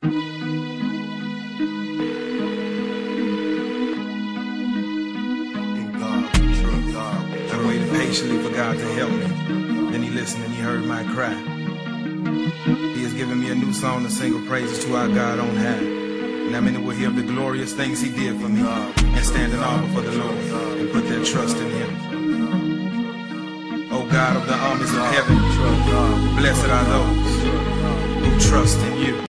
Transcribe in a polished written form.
I waited patiently for God to help me. Then he listened and he heard my cry. He has given me a new song to sing of praises to our God on high. Now many will hear of the glorious things he did for me and stand in awe before the Lord and put their trust in him. O God of the armies of heaven, blessed are those who trust in you.